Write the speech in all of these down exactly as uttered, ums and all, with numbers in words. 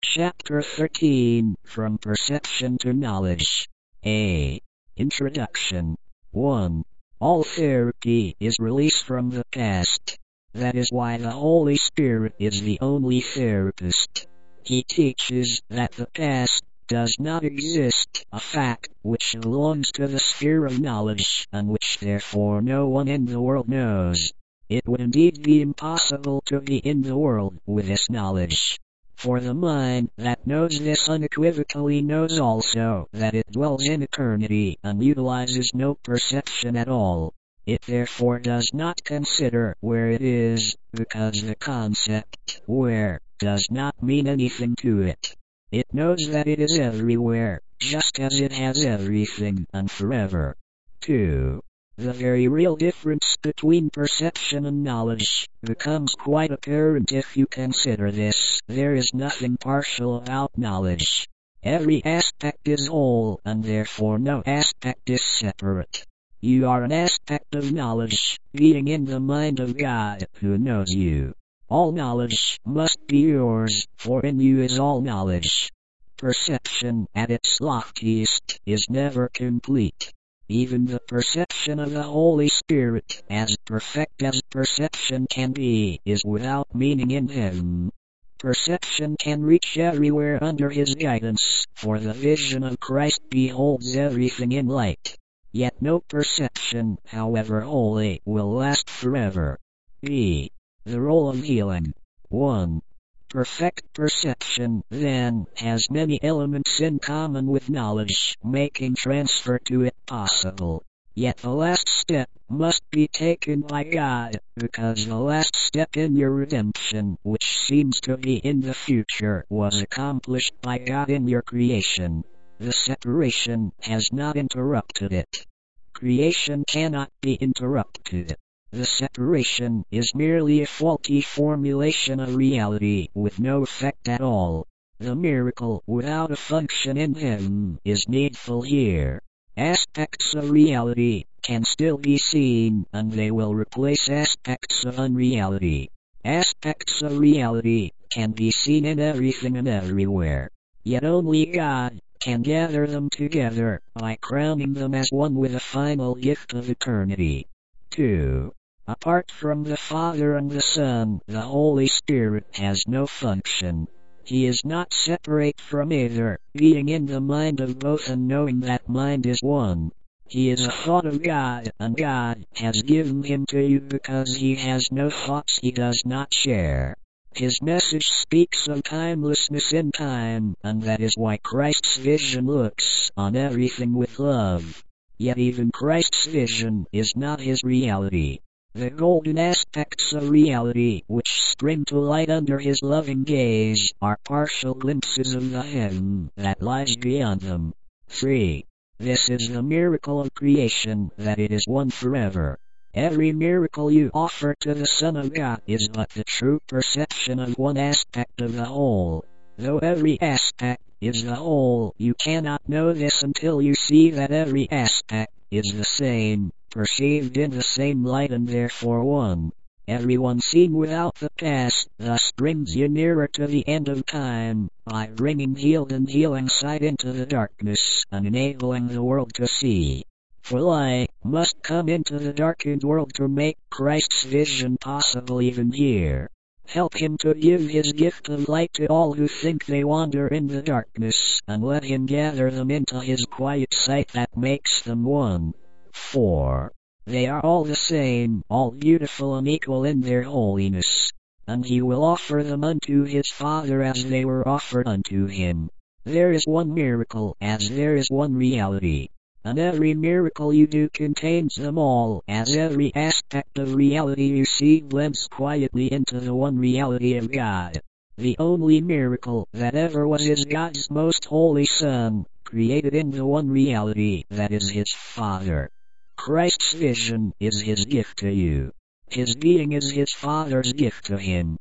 Chapter thirteen, From Perception to Knowledge. A. Introduction. one. All therapy is release from the past. That is why the Holy Spirit is the only therapist. He teaches that the past does not exist, a fact which belongs to the sphere of knowledge, and which therefore no one in the world knows. It would indeed be impossible to be in the world with this knowledge. For the mind that knows this unequivocally knows also that it dwells in eternity and utilizes no perception at all. It therefore does not consider where it is, because the concept where does not mean anything to it. It knows that it is everywhere, just as it has everything and forever. two. The very real difference between perception and knowledge becomes quite apparent if you consider this. There is nothing partial about knowledge. Every aspect is whole, and therefore no aspect is separate. You are an aspect of knowledge, being in the mind of God, who knows you. All knowledge must be yours, for in you is all knowledge. Perception, at its loftiest, is never complete. Even the perception of the Holy Spirit, as perfect as perception can be, is without meaning in Him. Perception can reach everywhere under His guidance, for the vision of Christ beholds everything in light. Yet no perception, however holy, will last forever. B. The role of healing. one. Perfect perception, then, has many elements in common with knowledge, making transfer to it possible. Yet the last step must be taken by God, because the last step in your redemption, which seems to be in the future, was accomplished by God in your creation. The separation has not interrupted it. Creation cannot be interrupted. The separation is merely a faulty formulation of reality with no effect at all. The miracle without a function in Him is needful here. Aspects of reality can still be seen, and they will replace aspects of unreality. Aspects of reality can be seen in everything and everywhere. Yet only God can gather them together by crowning them as one with a final gift of eternity. two. Apart from the Father and the Son, the Holy Spirit has no function. He is not separate from either, being in the mind of both and knowing that mind is one. He is a thought of God, and God has given Him to you because He has no thoughts He does not share. His message speaks of timelessness in time, and that is why Christ's vision looks on everything with love. Yet even Christ's vision is not His reality. The golden aspects of reality which spring to light under His loving gaze are partial glimpses of the Him that lies beyond them. three. This is the miracle of creation, that it is one forever. Every miracle you offer to the Son of God is but the true perception of one aspect of the whole. Though every aspect is the whole, you cannot know this until you see that every aspect is the same, perceived in the same light and therefore one. Everyone seen without the past thus brings you nearer to the end of time, by bringing healed and healing sight into the darkness, and enabling the world to see. For light must come into the darkened world to make Christ's vision possible even here. Help Him to give His gift of light to all who think they wander in the darkness, and let Him gather them into His quiet sight that makes them one. four. They are all the same, all beautiful and equal in their holiness. And He will offer them unto His Father as they were offered unto Him. There is one miracle, as there is one reality. And every miracle you do contains them all, as every aspect of reality you see blends quietly into the one reality of God. The only miracle that ever was is God's most holy Son, created in the one reality that is His Father. Christ's vision is His gift to you. His being is His Father's gift to Him.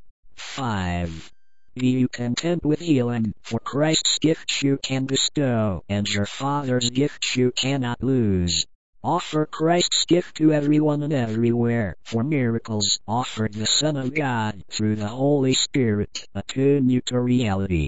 five. Be you content with healing, for Christ's gifts you can bestow, and your Father's gifts you cannot lose. Offer Christ's gift to everyone and everywhere, for miracles offered the Son of God through the Holy Spirit attune you to reality.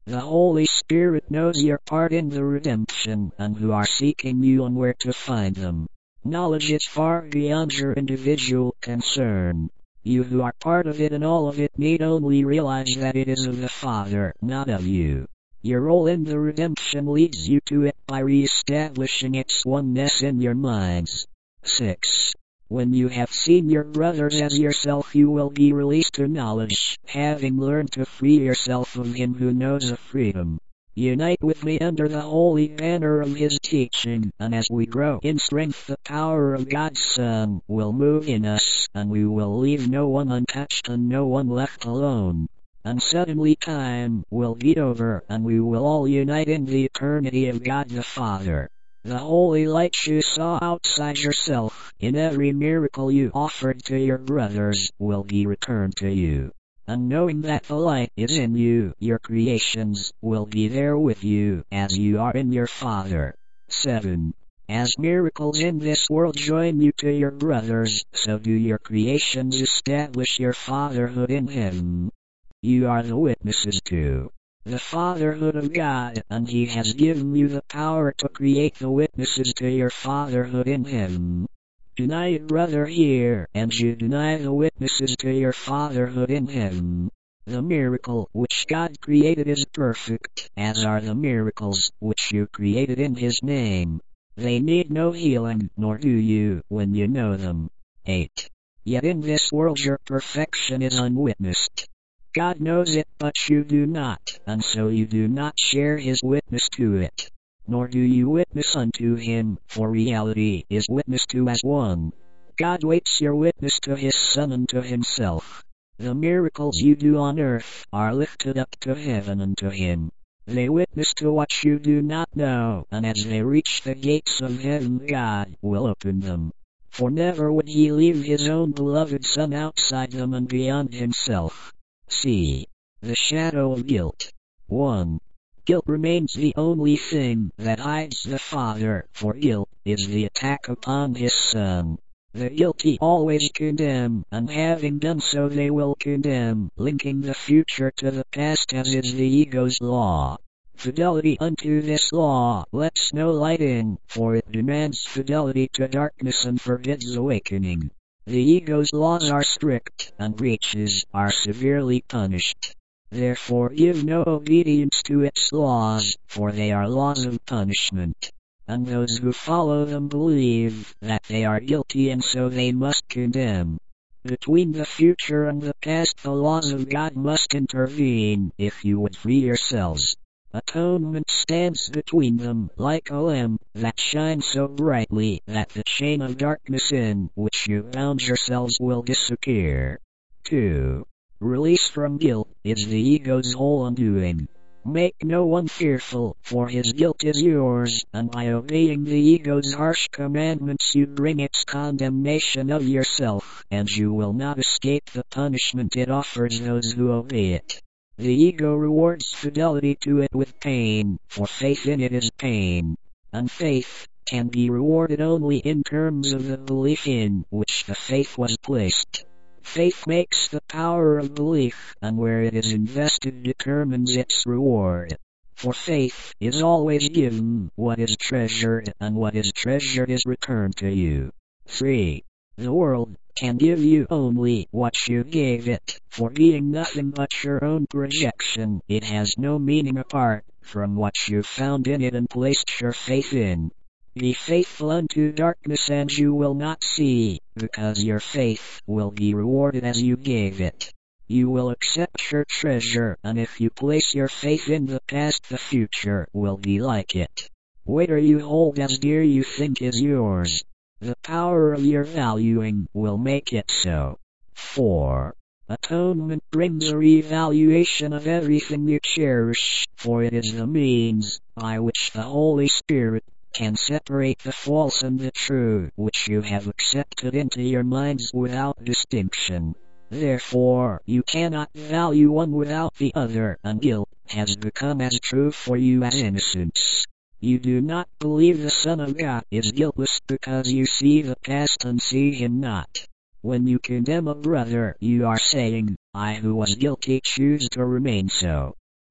The Holy Spirit knows your part in the redemption and who are seeking you and where to find them. Knowledge is far beyond your individual concern. You who are part of it and all of it need only realize that it is of the Father, not of you. Your role in the redemption leads you to it by re-establishing its oneness in your minds. six. When you have seen your brothers as yourself, you will be released to knowledge, having learned to free yourself of him who knows of freedom. Unite with me under the holy banner of his teaching, and as we grow in strength, the power of God's Son will move in us, and we will leave no one untouched and no one left alone. And suddenly time will be over, and we will all unite in the eternity of God the Father. The holy light you saw outside yourself, in every miracle you offered to your brothers, will be returned to you. And knowing that the light is in you, your creations will be there with you, as you are in your Father. seven. As miracles in this world join you to your brothers, so do your creations establish your fatherhood in Him. You are the witnesses to the fatherhood of God, and He has given you the power to create the witnesses to your fatherhood in Him. Deny your brother here, and you deny the witnesses to your fatherhood in Him. The miracle which God created is perfect, as are the miracles which you created in His name. They need no healing, nor do you, when you know them. eight. Yet in this world your perfection is unwitnessed. God knows it, but you do not, and so you do not share His witness to it. Nor do you witness unto Him, for reality is witnessed to as one. God waits your witness to His Son and to Himself. The miracles you do on earth are lifted up to heaven and to Him. They witness to what you do not know, and as they reach the gates of heaven, God will open them. For never would He leave His own beloved Son outside them and beyond Himself. C. The shadow of guilt. one. Guilt remains the only thing that hides the Father, for guilt is the attack upon His Son. The guilty always condemn, and having done so they will condemn, linking the future to the past as is the ego's law. Fidelity unto this law lets no light in, for it demands fidelity to darkness and forbids awakening. The ego's laws are strict, and breaches are severely punished. Therefore give no obedience to its laws, for they are laws of punishment. And those who follow them believe that they are guilty and so they must condemn. Between the future and the past the laws of God must intervene, if you would free yourselves. Atonement stands between them, like a lamp that shines so brightly that the chain of darkness in which you bound yourselves will disappear. two. Release from guilt is the ego's whole undoing. Make no one fearful, for his guilt is yours, and by obeying the ego's harsh commandments you bring its condemnation of yourself, and you will not escape the punishment it offers those who obey it. The ego rewards fidelity to it with pain, for faith in it is pain. And faith can be rewarded only in terms of the belief in which the faith was placed. Faith makes the power of belief, and where it is invested determines its reward. For faith is always given what is treasured, and what is treasured is returned to you. three. The world can give you only what you gave it, for being nothing but your own projection, it has no meaning apart from what you found in it and placed your faith in. Be faithful unto darkness and you will not see, because your faith will be rewarded as you gave it. You will accept your treasure, and if you place your faith in the past, the future will be like it. Whatever you hold as dear you think is yours. The power of your valuing will make it so. four. Atonement brings a revaluation of everything you cherish, for it is the means by which the Holy Spirit can separate the false and the true, which you have accepted into your minds without distinction. Therefore, you cannot value one without the other, and guilt has become as true for you as innocence. You do not believe the Son of God is guiltless because you see the past and see Him not. When you condemn a brother, you are saying, I who was guilty choose to remain so.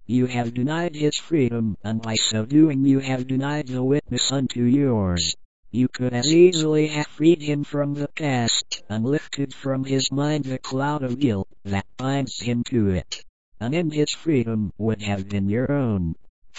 You have denied his freedom, and by so doing you have denied the witness unto yours. You could as easily have freed him from the past, and lifted from his mind the cloud of guilt that binds him to it, and in his freedom would have been your own.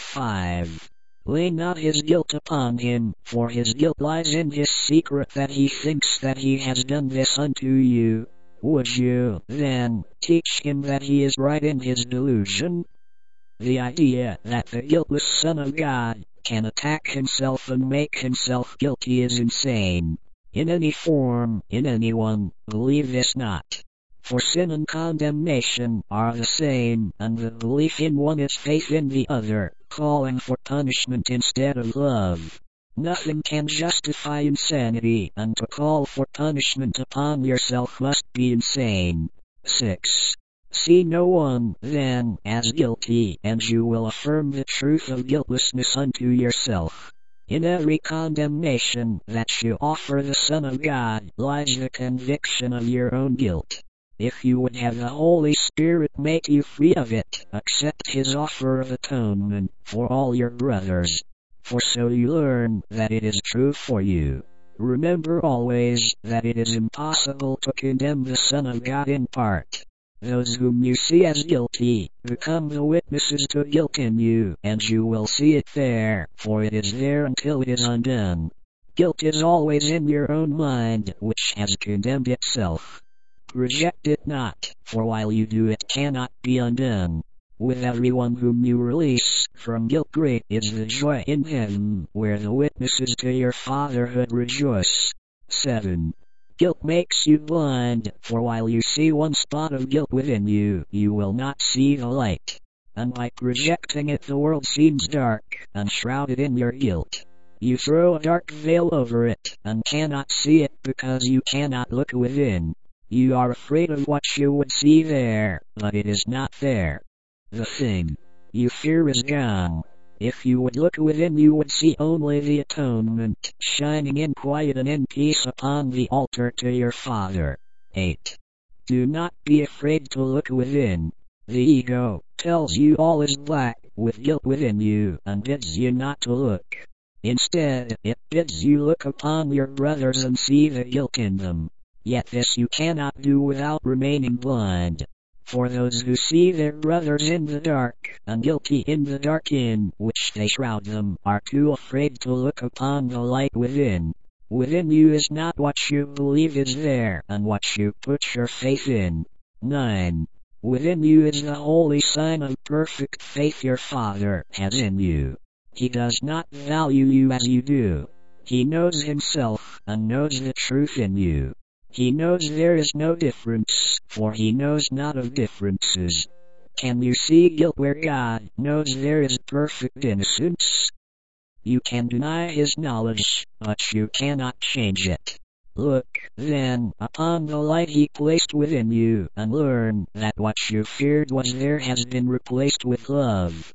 five. Lay not his guilt upon him, for his guilt lies in his secret that he thinks that he has done this unto you. Would you, then, teach him that he is right in his delusion? The idea that the guiltless Son of God can attack himself and make himself guilty is insane. In any form, in anyone, believe this not. For sin and condemnation are the same, and the belief in one is faith in the other, calling for punishment instead of love. Nothing can justify insanity, and to call for punishment upon yourself must be insane. six. See no one, then, as guilty, and you will affirm the truth of guiltlessness unto yourself. In every condemnation that you offer the Son of God lies the conviction of your own guilt. If you would have the Holy Spirit make you free of it, accept his offer of atonement for all your brothers. For so you learn that it is true for you. Remember always that it is impossible to condemn the Son of God in part. Those whom you see as guilty become the witnesses to guilt in you, and you will see it there, for it is there until it is undone. Guilt is always in your own mind, which has condemned itself. Reject it not, for while you do it cannot be undone. With everyone whom you release from guilt great is the joy in heaven, where the witnesses to your fatherhood rejoice. seven. Guilt makes you blind, for while you see one spot of guilt within you, you will not see the light. And like rejecting it, the world seems dark, and shrouded in your guilt. You throw a dark veil over it, and cannot see it because you cannot look within. You are afraid of what you would see there, but it is not there. The thing you fear is gone. If you would look within, you would see only the atonement, shining in quiet and in peace upon the altar to your Father. eight. Do not be afraid to look within. The ego tells you all is black, with guilt within you, and bids you not to look. Instead, it bids you look upon your brothers and see the guilt in them. Yet this you cannot do without remaining blind. For those who see their brothers in the dark, and guilty in the dark in which they shroud them, are too afraid to look upon the light within. Within you is not what you believe is there, and what you put your faith in. nine. Within you is the holy sign of perfect faith your Father has in you. He does not value you as you do. He knows himself, and knows the truth in you. He knows there is no difference, for he knows not of differences. Can you see guilt where God knows there is perfect innocence? You can deny his knowledge, but you cannot change it. Look, then, upon the light he placed within you, and learn that what you feared was there has been replaced with love.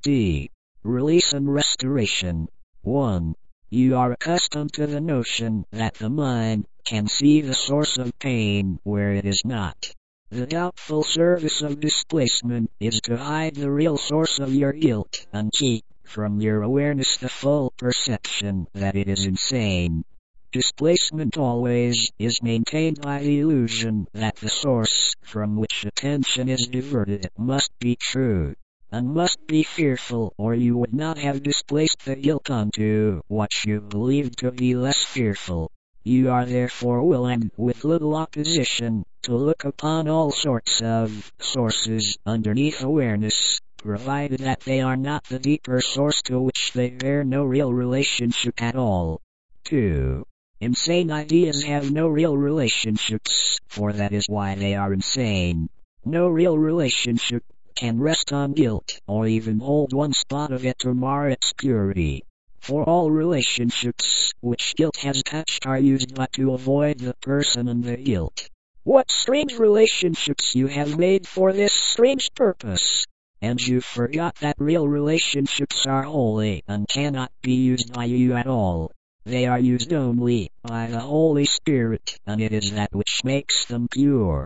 D. Release and restoration. one. You are accustomed to the notion that the mind can see the source of pain where it is not. The doubtful service of displacement is to hide the real source of your guilt and keep from your awareness the full perception that it is insane. Displacement always is maintained by the illusion that the source from which attention is diverted must be true, and must be fearful, or you would not have displaced the guilt onto what you believed to be less fearful. You are therefore willing, with little opposition, to look upon all sorts of sources underneath awareness, provided that they are not the deeper source to which they bear no real relationship at all. two. Insane ideas have no real relationships, for that is why they are insane. No real relationship can rest on guilt, or even hold one spot of it to mar its purity. For all relationships which guilt has touched are used but to avoid the person and the guilt. What strange relationships you have made for this strange purpose! And you forgot that real relationships are holy and cannot be used by you at all. They are used only by the Holy Spirit, and it is that which makes them pure.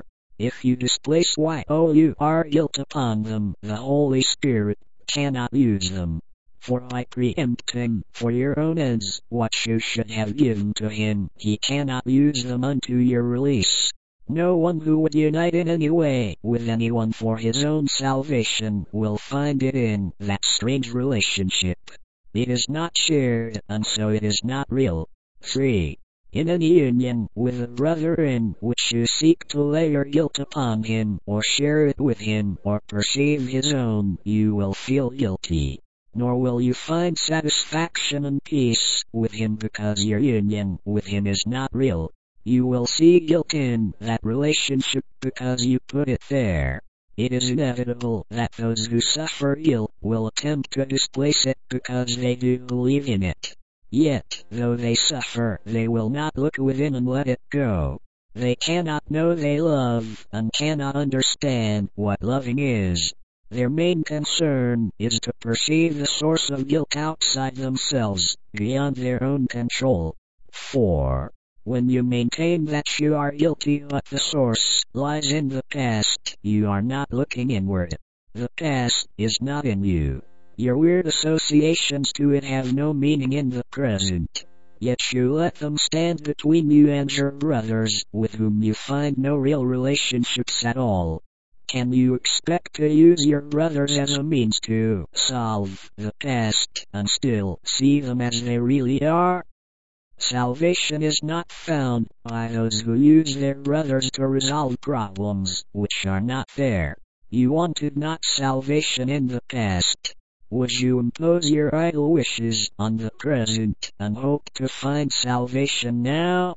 If you displace Y O U R guilt upon them, the Holy Spirit cannot use them. For by preempting for your own ends what you should have given to him, he cannot use them unto your release. No one who would unite in any way with anyone for his own salvation will find it in that strange relationship. It is not shared, and so it is not real. three. In any union with a brother in which you seek to lay your guilt upon him, or share it with him, or perceive his own, you will feel guilty. Nor will you find satisfaction and peace with him because your union with him is not real. You will see guilt in that relationship because you put it there. It is inevitable that those who suffer guilt will attempt to displace it because they do believe in it. Yet, though they suffer, they will not look within and let it go. They cannot know they love, and cannot understand what loving is. Their main concern is to perceive the source of guilt outside themselves, beyond their own control. four. When you maintain that you are guilty but the source lies in the past, you are not looking inward. The past is not in you. Your weird associations to it have no meaning in the present. Yet you let them stand between you and your brothers, with whom you find no real relationships at all. Can you expect to use your brothers as a means to solve the past and still see them as they really are? Salvation is not found by those who use their brothers to resolve problems which are not there. You wanted not salvation in the past. Would you impose your idle wishes on the present and hope to find salvation now?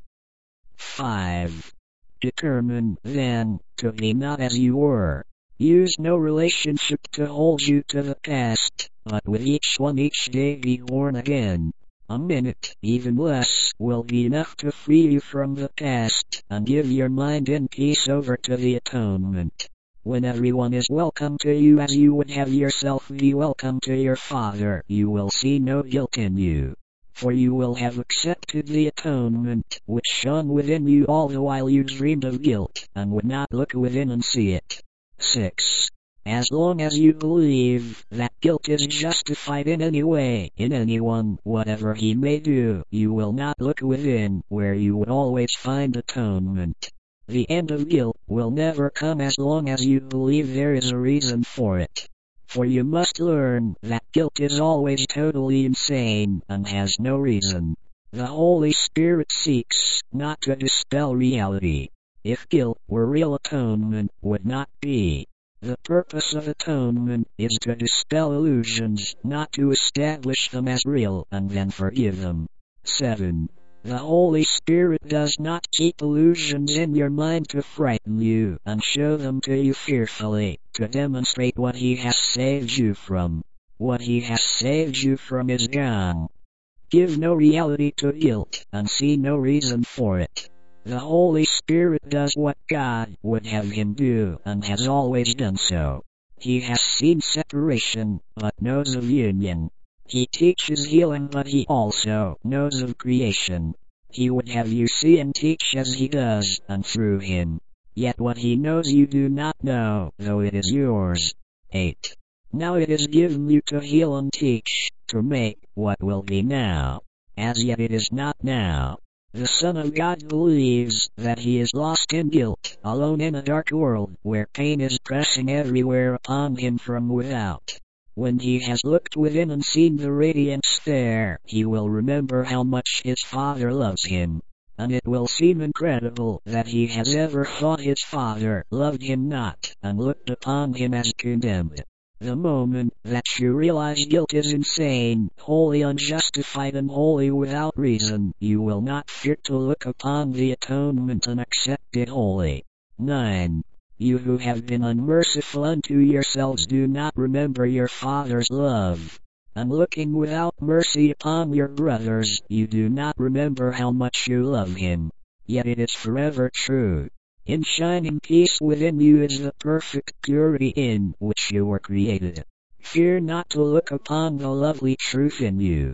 five. Determine, then, to be not as you were. Use no relationship to hold you to the past, but with each one each day be born again. A minute, even less, will be enough to free you from the past and give your mind in peace over to the atonement. When everyone is welcome to you as you would have yourself be welcome to your Father, you will see no guilt in you. For you will have accepted the atonement which shone within you all the while you dreamed of guilt, and would not look within and see it. six. As long as you believe that guilt is justified in any way, in anyone, whatever he may do, you will not look within, where you would always find atonement. The end of guilt will never come as long as you believe there is a reason for it. For you must learn that guilt is always totally insane and has no reason. The Holy Spirit seeks not to dispel reality. If guilt were real, atonement would not be. The purpose of atonement is to dispel illusions, not to establish them as real and then forgive them. seven. The Holy Spirit does not keep illusions in your mind to frighten you and show them to you fearfully, to demonstrate what He has saved you from. What He has saved you from is gone. Give no reality to guilt and see no reason for it. The Holy Spirit does what God would have Him do and has always done so. He has seen separation, but knows of union. He teaches healing, but He also knows of creation. He would have you see and teach as He does, and through Him. Yet what He knows you do not know, though it is yours. eight. Now it is given you to heal and teach, to make what will be now. As yet it is not now. The Son of God believes that he is lost in guilt, alone in a dark world, where pain is pressing everywhere upon him from without. When he has looked within and seen the radiance there, he will remember how much his Father loves him. And it will seem incredible that he has ever thought his Father loved him not, and looked upon him as condemned. The moment that you realize guilt is insane, wholly unjustified and wholly without reason, you will not fear to look upon the atonement and accept it wholly. nine. You who have been unmerciful unto yourselves do not remember your Father's love. And looking without mercy upon your brothers, you do not remember how much you love Him. Yet it is forever true. In shining peace within you is the perfect purity in which you were created. Fear not to look upon the lovely truth in you.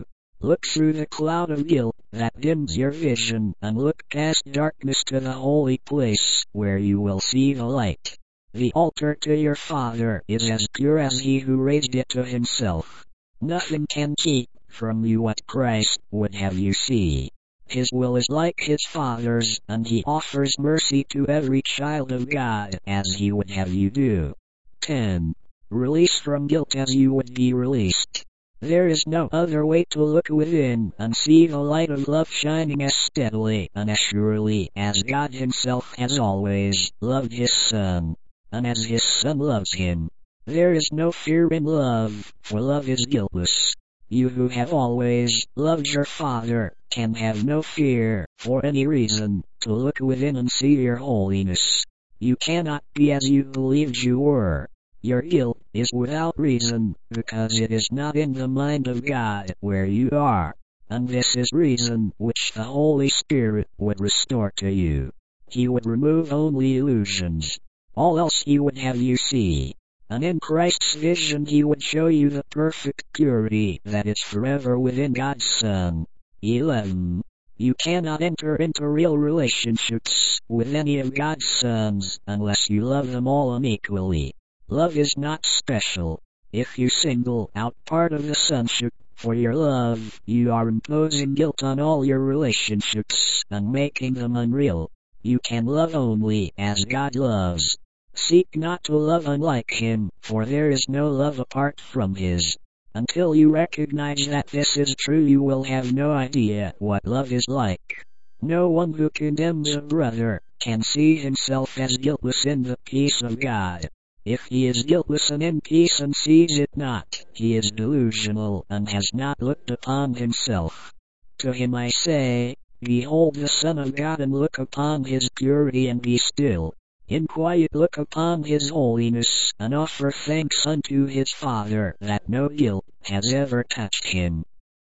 Look through the cloud of guilt that dims your vision, and look past darkness to the holy place, where you will see the light. The altar to your Father is as pure as he who raised it to himself. Nothing can keep from you what Christ would have you see. His will is like his Father's, and he offers mercy to every child of God as he would have you do. ten. Release from guilt as you would be released. There is no other way to look within and see the light of love shining as steadily and as surely as God himself has always loved his Son, and as his Son loves him. There is no fear in love, for love is guiltless. You who have always loved your Father can have no fear, for any reason, to look within and see your holiness. You cannot be as you believed you were. Your guilt is without reason, because it is not in the mind of God where you are. And this is reason which the Holy Spirit would restore to you. He would remove only illusions. All else he would have you see. And in Christ's vision he would show you the perfect purity that is forever within God's Son. eleven. You cannot enter into real relationships with any of God's sons unless you love them all unequally. Love is not special. If you single out part of the sonship for your love, you are imposing guilt on all your relationships and making them unreal. You can love only as God loves. Seek not to love unlike him, for there is no love apart from his. Until you recognize that this is true, you will have no idea what love is like. No one who condemns a brother can see himself as guiltless in the peace of God. If he is guiltless and in peace and sees it not, he is delusional and has not looked upon himself. To him I say, behold the Son of God, and look upon his purity and be still. In quiet look upon his holiness, and offer thanks unto his Father that no guilt has ever touched him.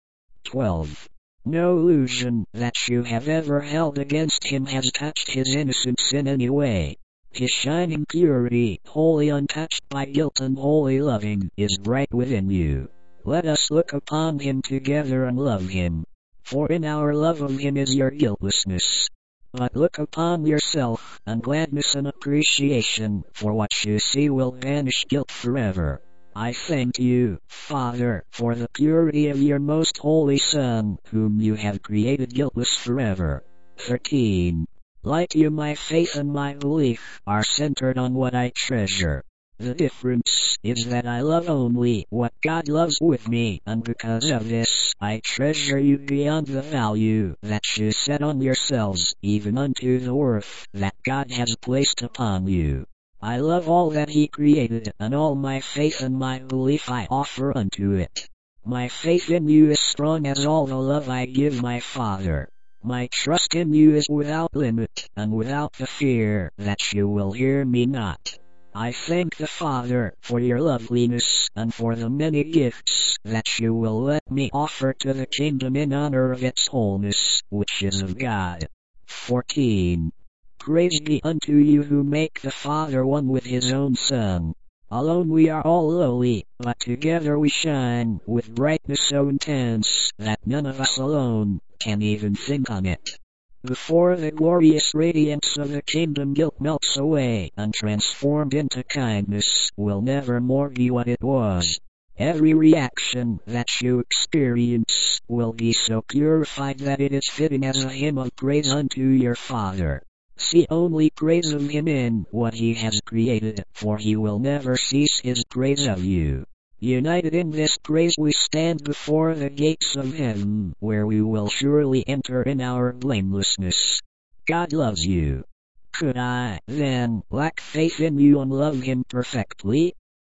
twelve. No illusion that you have ever held against him has touched his innocence in any way. His shining purity, wholly untouched by guilt and wholly loving, is bright within you. Let us look upon him together and love him. For in our love of him is your guiltlessness. But look upon yourself, and gladness and appreciation for what you see will banish guilt forever. I thank you, Father, for the purity of your most holy Son, whom you have created guiltless forever. thirteen. Like you, my faith and my belief are centered on what I treasure. The difference is that I love only what God loves with me, and because of this, I treasure you beyond the value that you set on yourselves, even unto the worth that God has placed upon you. I love all that he created, and all my faith and my belief I offer unto it. My faith in you is strong as all the love I give my Father. My trust in you is without limit, and without the fear that you will hear me not. I thank the Father for your loveliness, and for the many gifts that you will let me offer to the kingdom in honor of its wholeness, which is of God. fourteen. Praise be unto you who make the Father one with his own Son. Alone we are all lowly, but together we shine with brightness so intense that none of us alone can even think on it. Before the glorious radiance of the kingdom, guilt melts away, and transformed into kindness will never more be what it was. Every reaction that you experience will be so purified that it is fitting as a hymn of praise unto your Father. See only praise of him in what he has created, for he will never cease his praise of you. United in this praise we stand before the gates of heaven, where we will surely enter in our blamelessness. God loves you. Could I, then, lack faith in you and love him perfectly?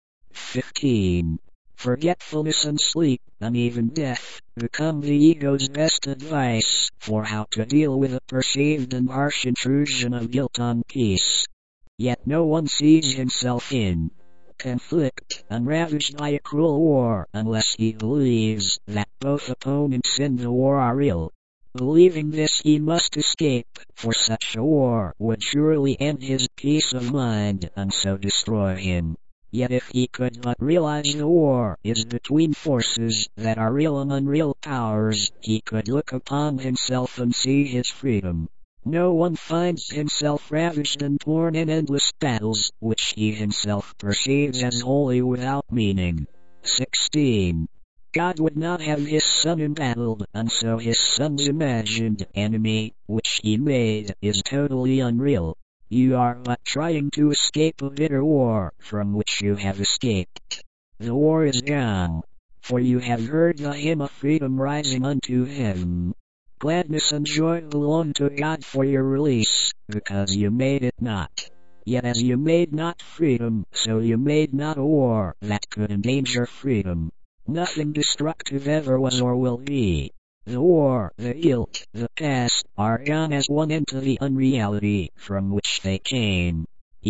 fifteen. Forgetfulness and sleep, and even death, become the ego's best advice for how to deal with a perceived and harsh intrusion of guilt on peace. Yet no one sees himself in conflict and ravaged by a cruel war unless he believes that both opponents in the war are real. Believing this, he must escape, for such a war would surely end his peace of mind and so destroy him. Yet if he could but realize the war is between forces that are real and unreal powers, he could look upon himself and see his freedom. No one finds himself ravaged and torn in endless battles, which he himself perceives as wholly without meaning. sixteen. God would not have his son embattled, and so his son's imagined enemy, which he made, is totally unreal. You are but trying to escape a bitter war, from which you have escaped. The war is gone, for you have heard the hymn of freedom rising unto heaven. Gladness and joy belong to God for your release, because you made it not. Yet as you made not freedom, so you made not a war that could endanger freedom. Nothing destructive ever was or will be. The war, the guilt, the past, are gone as one into the unreality from which they came.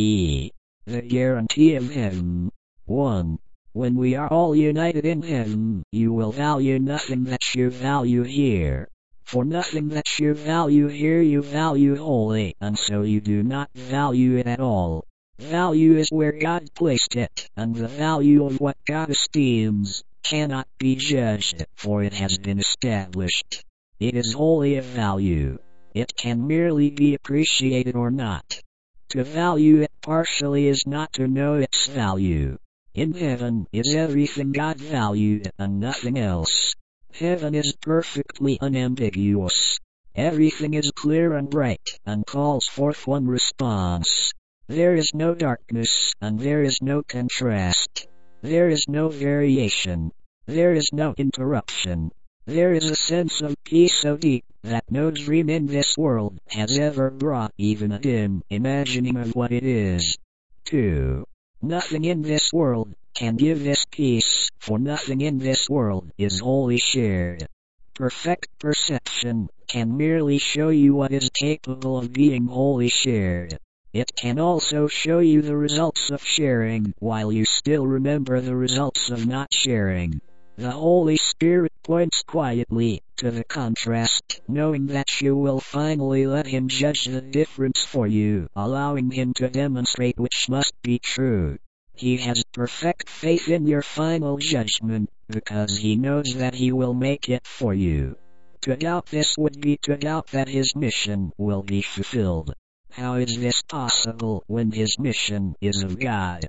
E. The guarantee of heaven. one. When we are all united in heaven, you will value nothing that you value here. For nothing that you value here you value wholly, and so you do not value it at all. Value is where God placed it, and the value of what God esteems cannot be judged, for it has been established. It is wholly of value. It can merely be appreciated or not. To value it partially is not to know its value. In heaven is everything God valued, and nothing else. Heaven is perfectly unambiguous. Everything is clear and bright, and calls forth one response. There is no darkness, and there is no contrast. There is no variation. There is no interruption. There is a sense of peace so deep that no dream in this world has ever brought even a dim imagining of what it is. two. Nothing in this world can give this peace, for nothing in this world is wholly shared. Perfect perception can merely show you what is capable of being wholly shared. It can also show you the results of sharing, while you still remember the results of not sharing. The Holy Spirit points quietly to the contrast, knowing that you will finally let Him judge the difference for you, allowing Him to demonstrate which must be true. He has perfect faith in your final judgment, because He knows that He will make it for you. To doubt this would be to doubt that His mission will be fulfilled. How is this possible when His mission is of God?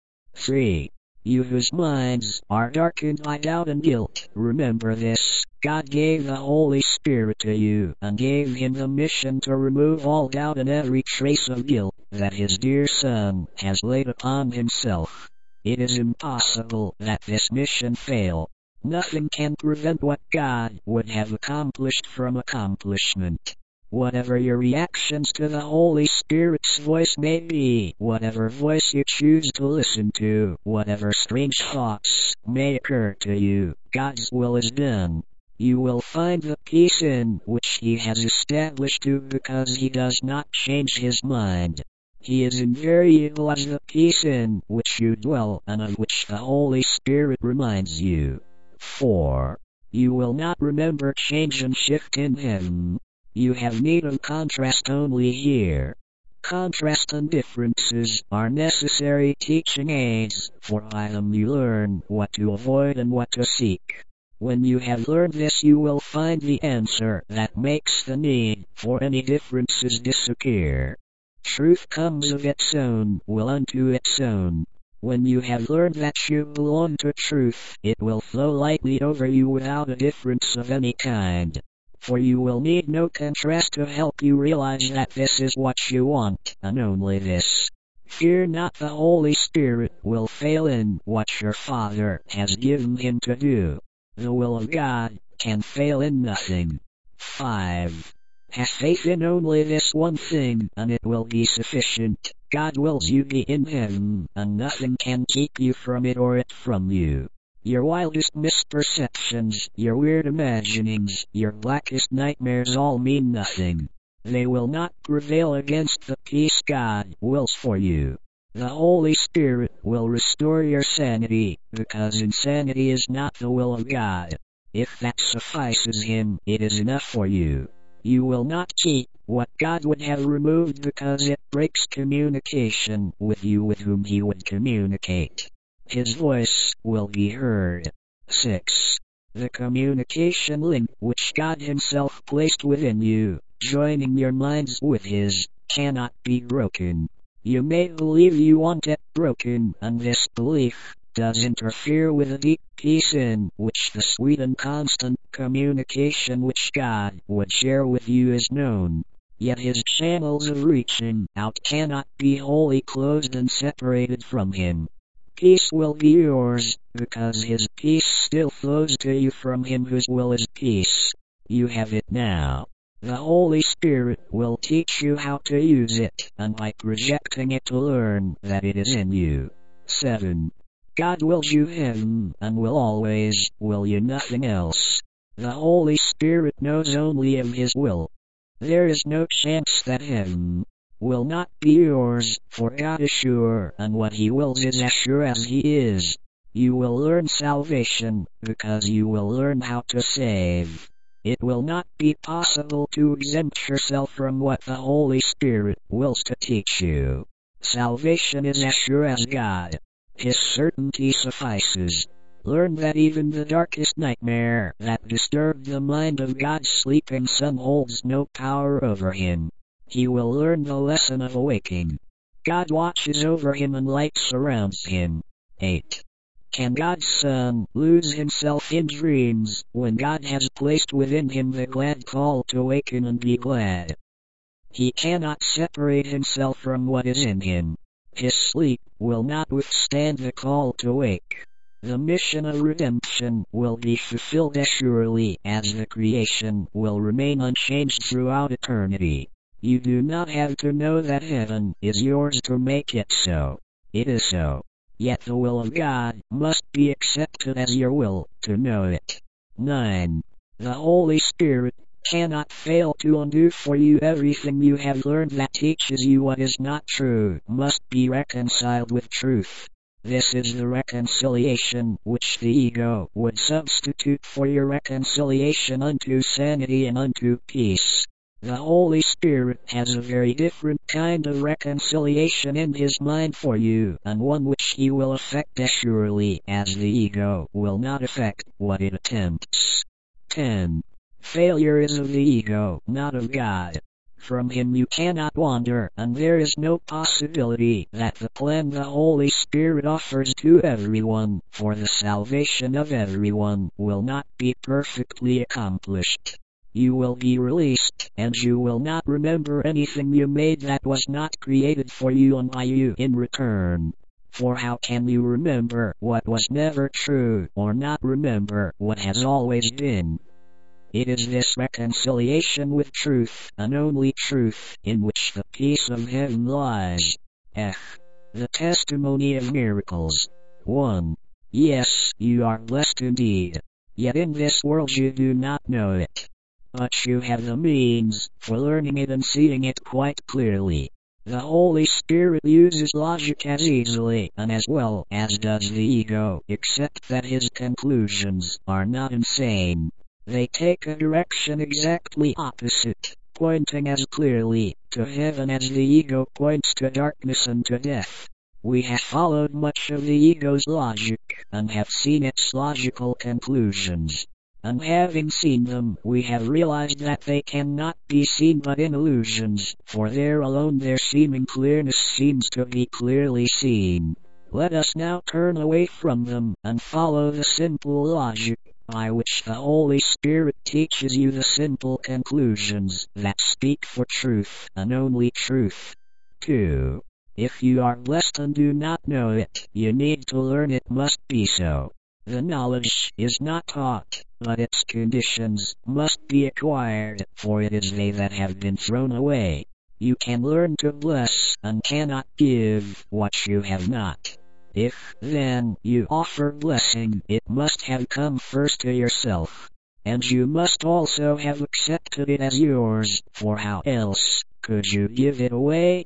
three. You whose minds are darkened by doubt and guilt, remember this: God gave the Holy Spirit to you, and gave Him the mission to remove all doubt and every trace of guilt that His dear Son has laid upon Himself. It is impossible that this mission fail. Nothing can prevent what God would have accomplished from accomplishment. Whatever your reactions to the Holy Spirit's voice may be, whatever voice you choose to listen to, whatever strange thoughts may occur to you, God's will is done. You will find the peace in which He has established you because He does not change His mind. He is invariable as the peace in which you dwell and of which the Holy Spirit reminds you. four. You will not remember change and shift in heaven. You have need of contrast only here. Contrast and differences are necessary teaching aids, for by them you learn what to avoid and what to seek. When you have learned this, you will find the answer that makes the need for any differences disappear. Truth comes of its own, will unto its own. When you have learned that you belong to truth, it will flow lightly over you without a difference of any kind. For you will need no contrast to help you realize that this is what you want, and only this. Fear not, the Holy Spirit will fail in what your Father has given Him to do. The will of God can fail in nothing. five. Have faith in only this one thing, and it will be sufficient. God wills you be in heaven, and nothing can keep you from it or it from you. Your wildest misperceptions, your weird imaginings, your blackest nightmares all mean nothing. They will not prevail against the peace God wills for you. The Holy Spirit will restore your sanity, because insanity is not the will of God. If that suffices Him, it is enough for you. You will not keep what God would have removed because it breaks communication with you with whom he would communicate. His voice will be heard. six. The communication link which God himself placed within you, joining your minds with his, cannot be broken. You may believe you want it broken, and this belief does interfere with the deep peace in which the sweet and constant communication which God would share with you is known. Yet his channels of reaching out cannot be wholly closed and separated from him. Peace will be yours, because his peace still flows to you from him whose will is peace. You have it now. The Holy Spirit will teach you how to use it, and by projecting it to learn that it is in you. seven. God wills you heaven, and will always will you nothing else. The Holy Spirit knows only of his will. There is no chance that heaven will not be yours, for God is sure, and what he wills is as sure as he is. You will learn salvation, because you will learn how to save. It will not be possible to exempt yourself from what the Holy Spirit wills to teach you. Salvation is as sure as God. His certainty suffices. Learn that even the darkest nightmare that disturbed the mind of God's sleeping Son holds no power over him. He will learn the lesson of awaking. God watches over him and light surrounds him. eight. Can God's Son lose himself in dreams when God has placed within him the glad call to awaken and be glad? He cannot separate himself from what is in him. His sleep will not withstand the call to wake. The mission of redemption will be fulfilled as surely as the creation will remain unchanged throughout eternity. You do not have to know that heaven is yours to make it so. It is so. Yet the will of God must be accepted as your will to know it. nine. The Holy Spirit cannot fail to undo for you everything you have learned that teaches you what is not true, must be reconciled with truth. This is the reconciliation which the ego would substitute for your reconciliation unto sanity and unto peace. The Holy Spirit has a very different kind of reconciliation in his mind for you, and one which he will effect as surely as the ego will not effect what it attempts. ten. Failure is of the ego, not of God. From him you cannot wander, and there is no possibility that the plan the Holy Spirit offers to everyone for the salvation of everyone will not be perfectly accomplished. You will be released, and you will not remember anything you made that was not created for you and by you in return. For how can you remember what was never true, or not remember what has always been? It is this reconciliation with truth, and only truth, in which the peace of heaven lies. F. The testimony of miracles. one. Yes, you are blessed indeed. Yet in this world you do not know it. But you have the means for learning it and seeing it quite clearly. The Holy Spirit uses logic as easily and as well as does the ego, except that his conclusions are not insane. They take a direction exactly opposite, pointing as clearly to heaven as the ego points to darkness and to death. We have followed much of the ego's logic, and have seen its logical conclusions. And having seen them, we have realized that they cannot be seen but in illusions, for there alone their seeming clearness seems to be clearly seen. Let us now turn away from them, and follow the simple logic, by which the Holy Spirit teaches you the simple conclusions that speak for truth, and only truth. two. If you are blessed and do not know it, you need to learn it must be so. The knowledge is not taught, but its conditions must be acquired, for it is they that have been thrown away. You can learn to bless, and cannot give what you have not. If, then, you offer blessing, it must have come first to yourself. And you must also have accepted it as yours, for how else could you give it away?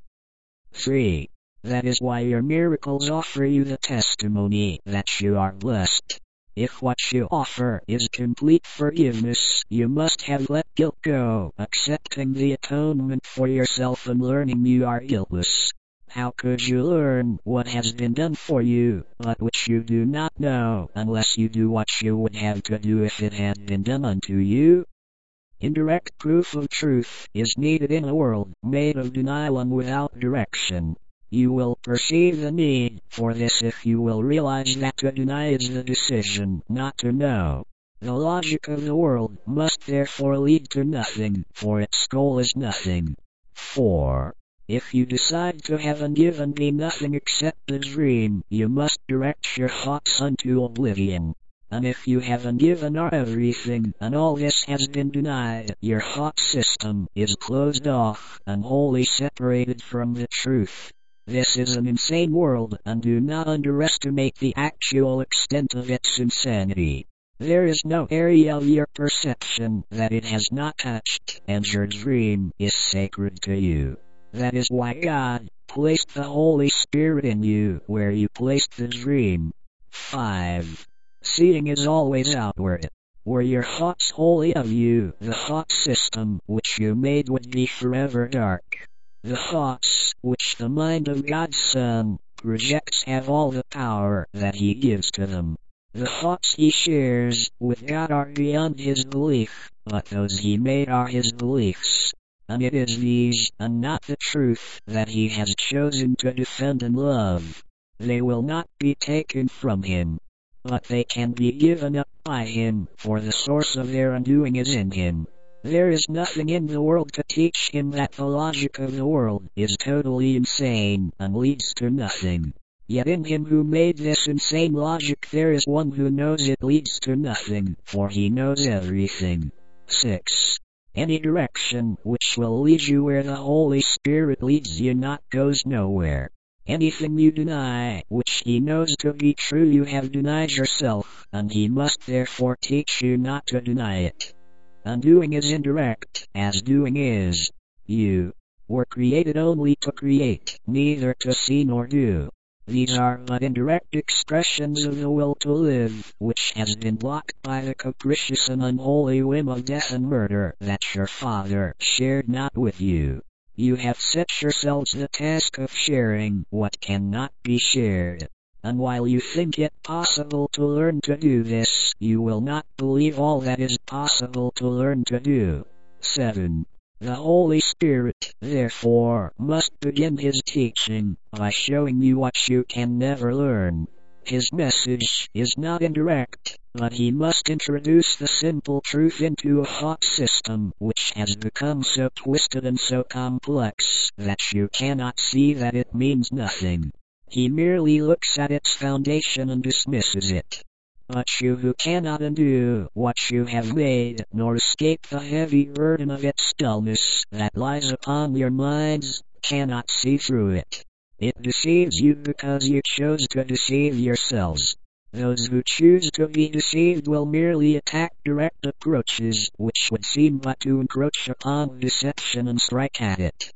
three. That is why your miracles offer you the testimony that you are blessed. If what you offer is complete forgiveness, you must have let guilt go, accepting the atonement for yourself and learning you are guiltless. How could you learn what has been done for you, but which you do not know, unless you do what you would have to do if it had been done unto you? Indirect proof of truth is needed in a world made of denial and without direction. You will perceive the need for this if you will realize that to deny is the decision not to know. The logic of the world must therefore lead to nothing, for its goal is nothing. four. If you decide to have and give and be nothing except the dream, you must direct your thoughts unto oblivion. And if you have and give and are everything, and all this has been denied, your thought system is closed off and wholly separated from the truth. This is an insane world, and do not underestimate the actual extent of its insanity. There is no area of your perception that it has not touched, and your dream is sacred to you. That is why God placed the Holy Spirit in you where you placed the dream. five. Seeing is always outward. Were your thoughts wholly of you, the thought system which you made would be forever dark. The thoughts which the mind of God's Son projects have all the power that He gives to them. The thoughts He shares with God are beyond His belief, but those He made are His beliefs. And it is these, and not the truth, that He has chosen to defend and love. They will not be taken from Him, but they can be given up by Him, for the source of their undoing is in Him. There is nothing in the world to teach him that the logic of the world is totally insane and leads to nothing. Yet in Him who made this insane logic there is one who knows it leads to nothing, for He knows everything. six. Any direction which will lead you where the Holy Spirit leads you not goes nowhere. Anything you deny, which He knows to be true, you have denied yourself, and He must therefore teach you not to deny it. Undoing is indirect, as doing is. You were created only to create, neither to see nor do. These are but indirect expressions of the will to live, which has been blocked by the capricious and unholy whim of death and murder that your Father shared not with you. You have set yourselves the task of sharing what cannot be shared. And while you think it possible to learn to do this, you will not believe all that is possible to learn to do. seven. The Holy Spirit, therefore, must begin His teaching by showing you what you can never learn. His message is not indirect, but He must introduce the simple truth into a thought system which has become so twisted and so complex that you cannot see that it means nothing. He merely looks at its foundation and dismisses it. But you who cannot undo what you have made, nor escape the heavy burden of its dullness that lies upon your minds, cannot see through it. It deceives you because you chose to deceive yourselves. Those who choose to be deceived will merely attack direct approaches, which would seem but to encroach upon deception and strike at it.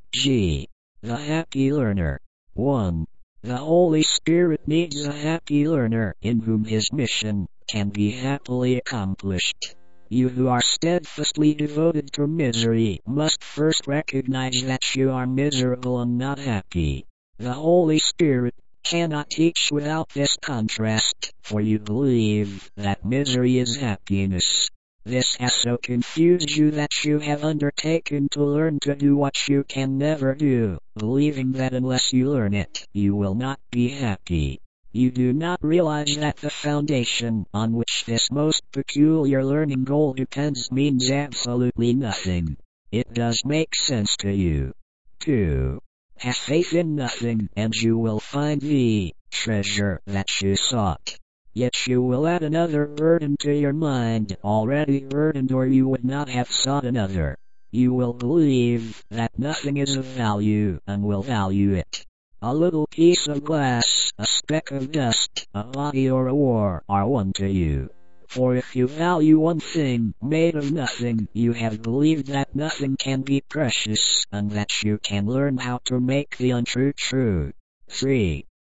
G. The happy learner. one. The Holy Spirit needs a happy learner, in whom His mission can be happily accomplished. You who are steadfastly devoted to misery must first recognize that you are miserable and not happy. The Holy Spirit cannot teach without this contrast, for you believe that misery is happiness. This has so confused you that you have undertaken to learn to do what you can never do, believing that unless you learn it, you will not be happy. You do not realize that the foundation on which this most peculiar learning goal depends means absolutely nothing. It does make sense to you. two. Have faith in nothing, and you will find the treasure that you sought. Yet you will add another burden to your mind, already burdened, or you would not have sought another. You will believe that nothing is of value, and will value it. A little piece of glass, a speck of dust, a body or a war are one to you. For if you value one thing, made of nothing, you have believed that nothing can be precious, and that you can learn how to make the untrue true. three.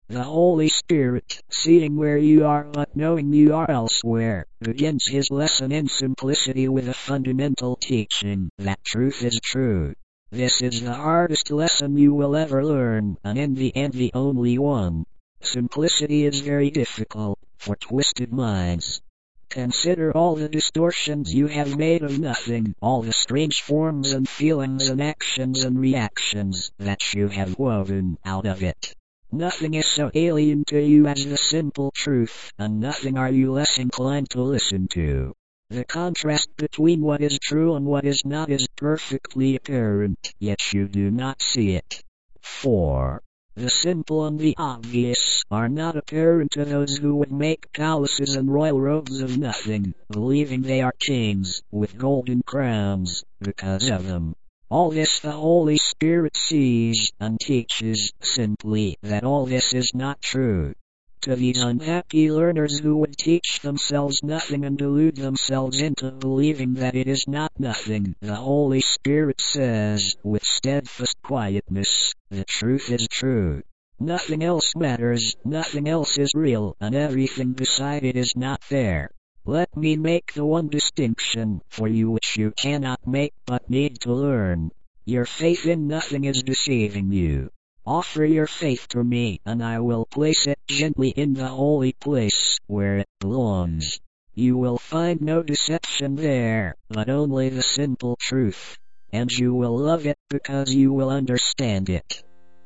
The Holy Spirit, seeing where you are but knowing you are elsewhere, begins his lesson in simplicity with a fundamental teaching that truth is true. This is the hardest lesson you will ever learn, and in the end the only one. Simplicity is very difficult for twisted minds. Consider all the distortions you have made of nothing, all the strange forms and feelings and actions and reactions that you have woven out of it. Nothing is so alien to you as the simple truth, and nothing are you less inclined to listen to. The contrast between what is true and what is not is perfectly apparent, yet you do not see it. four. The simple and the obvious are not apparent to those who would make palaces and royal robes of nothing, believing they are kings, with golden crowns, because of them. All this the Holy Spirit sees, and teaches, simply, that all this is not true. To these unhappy learners who would teach themselves nothing and delude themselves into believing that it is not nothing, the Holy Spirit says, with steadfast quietness, the truth is true. Nothing else matters, nothing else is real, and everything beside it is not there. Let me make the one distinction for you which you cannot make but need to learn. Your faith in nothing is deceiving you. Offer your faith to me, and I will place it gently in the holy place, where it belongs. You will find no deception there, but only the simple truth. And you will love it because you will understand it.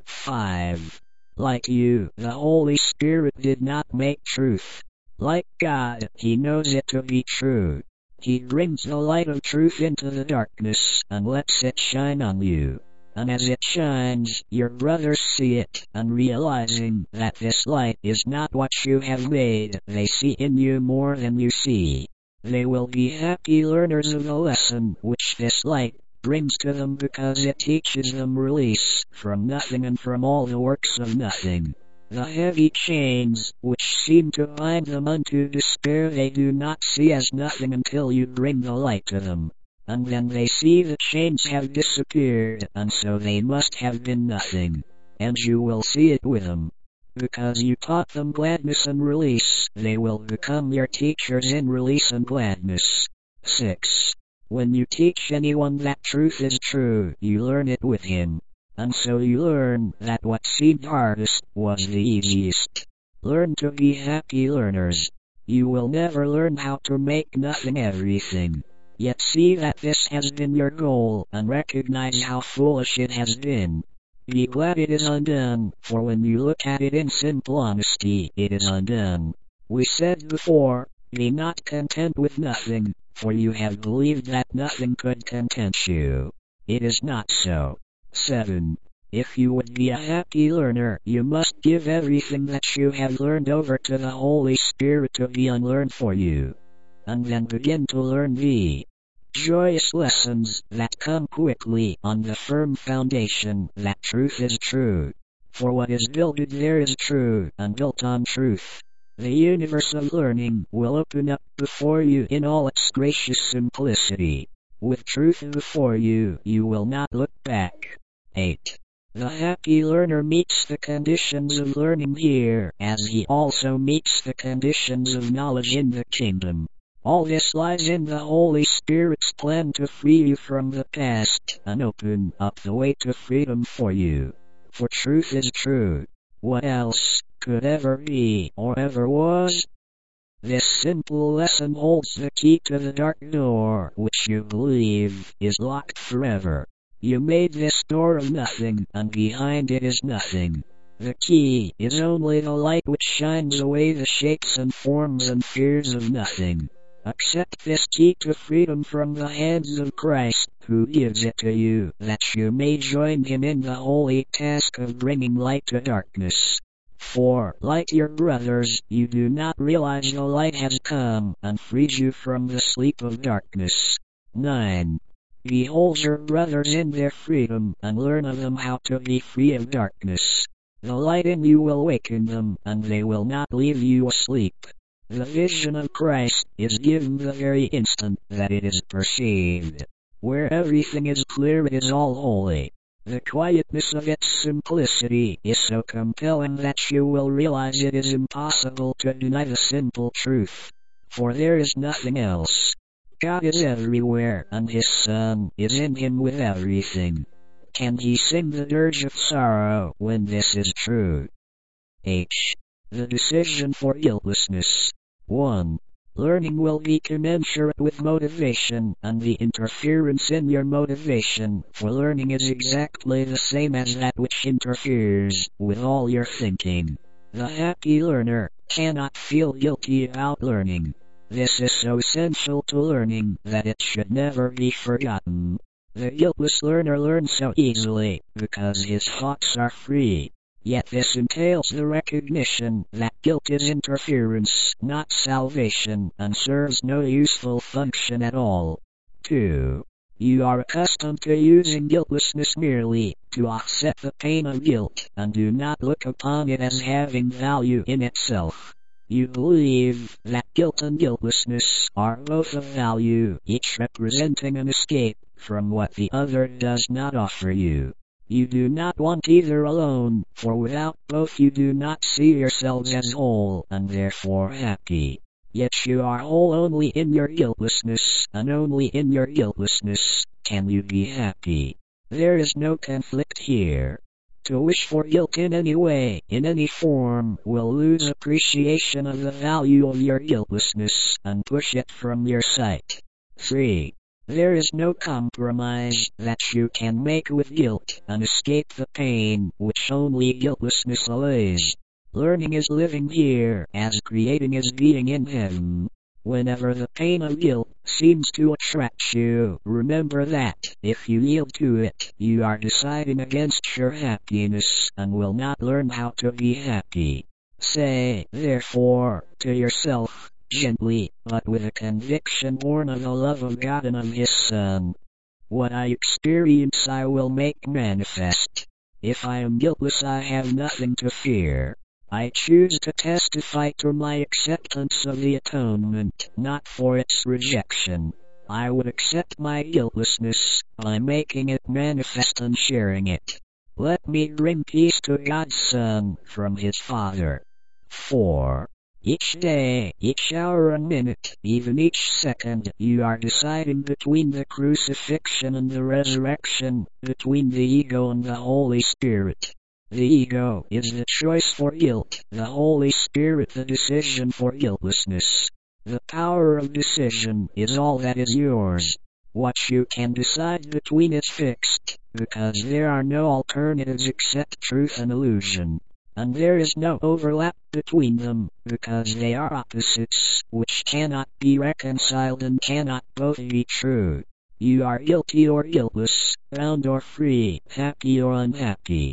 five. Like you, the Holy Spirit did not make truth. Like God, He knows it to be true. He brings the light of truth into the darkness, and lets it shine on you. And as it shines, your brothers see it, and realizing that this light is not what you have made, they see in you more than you see. They will be happy learners of the lesson which this light brings to them, because it teaches them release from nothing and from all the works of nothing. The heavy chains, which seem to bind them unto despair, they do not see as nothing until you bring the light to them. And then they see the chains have disappeared, and so they must have been nothing. And you will see it with them. Because you taught them gladness and release, they will become your teachers in release and gladness. six. When you teach anyone that truth is true, you learn it with him. And so you learn that what seemed hardest was the easiest. Learn to be happy learners. You will never learn how to make nothing everything. Yet see that this has been your goal, and recognize how foolish it has been. Be glad it is undone, for when you look at it in simple honesty, it is undone. We said before, be not content with nothing, for you have believed that nothing could content you. It is not so. seven. If you would be a happy learner, you must give everything that you have learned over to the Holy Spirit to be unlearned for you. And then begin to learn the joyous lessons that come quickly on the firm foundation that truth is true. For what is builded there is true, and built on truth. The universe of learning will open up before you in all its gracious simplicity. With truth before you, you will not look back. eight. The happy learner meets the conditions of learning here, as he also meets the conditions of knowledge in the kingdom. All this lies in the Holy Spirit's plan to free you from the past, and open up the way to freedom for you. For truth is true. What else could ever be, or ever was? This simple lesson holds the key to the dark door, which you believe is locked forever. You made this door of nothing, and behind it is nothing. The key is only the light which shines away the shapes and forms and fears of nothing. Accept this key to freedom from the hands of Christ, who gives it to you, that you may join Him in the holy task of bringing light to darkness. For, like your brothers, you do not realize the light has come, and frees you from the sleep of darkness. nine. Behold your brothers in their freedom, and learn of them how to be free of darkness. The light in you will waken them, and they will not leave you asleep. The vision of Christ is given the very instant that it is perceived. Where everything is clear, it is all holy. The quietness of its simplicity is so compelling that you will realize it is impossible to deny the simple truth. For there is nothing else. God is everywhere, and His Son is in Him with everything. Can He sing the dirge of sorrow when this is true? H. The decision for guiltlessness. one. Learning will be commensurate with motivation, and the interference in your motivation for learning is exactly the same as that which interferes with all your thinking. The happy learner cannot feel guilty about learning. This is so essential to learning that it should never be forgotten. The guiltless learner learns so easily because his thoughts are free. Yet this entails the recognition that guilt is interference, not salvation, and serves no useful function at all. two. You are accustomed to using guiltlessness merely to offset the pain of guilt, and do not look upon it as having value in itself. You believe that guilt and guiltlessness are both of value, each representing an escape from what the other does not offer you. You do not want either alone, for without both you do not see yourselves as whole, and therefore happy. Yet you are whole only in your guiltlessness, and only in your guiltlessness can you be happy. There is no conflict here. To wish for guilt in any way, in any form, will lose appreciation of the value of your guiltlessness, and push it from your sight. three. There is no compromise that you can make with guilt and escape the pain which only guiltlessness allays. Learning is living here, as creating is being in heaven. Whenever the pain of guilt seems to attract you, remember that, if you yield to it, you are deciding against your happiness, and will not learn how to be happy. Say, therefore, to yourself, gently, but with a conviction born of the love of God and of His Son, what I experience I will make manifest. If I am guiltless I have nothing to fear. I choose to testify to my acceptance of the atonement, not for its rejection. I would accept my guiltlessness by making it manifest and sharing it. Let me bring peace to God's Son from His Father. four. Each day, each hour and minute, even each second, you are deciding between the crucifixion and the resurrection, between the ego and the Holy Spirit. The ego is the choice for guilt, the Holy Spirit the decision for guiltlessness. The power of decision is all that is yours. What you can decide between is fixed, because there are no alternatives except truth and illusion. And there is no overlap between them, because they are opposites, which cannot be reconciled and cannot both be true. You are guilty or guiltless, bound or free, happy or unhappy.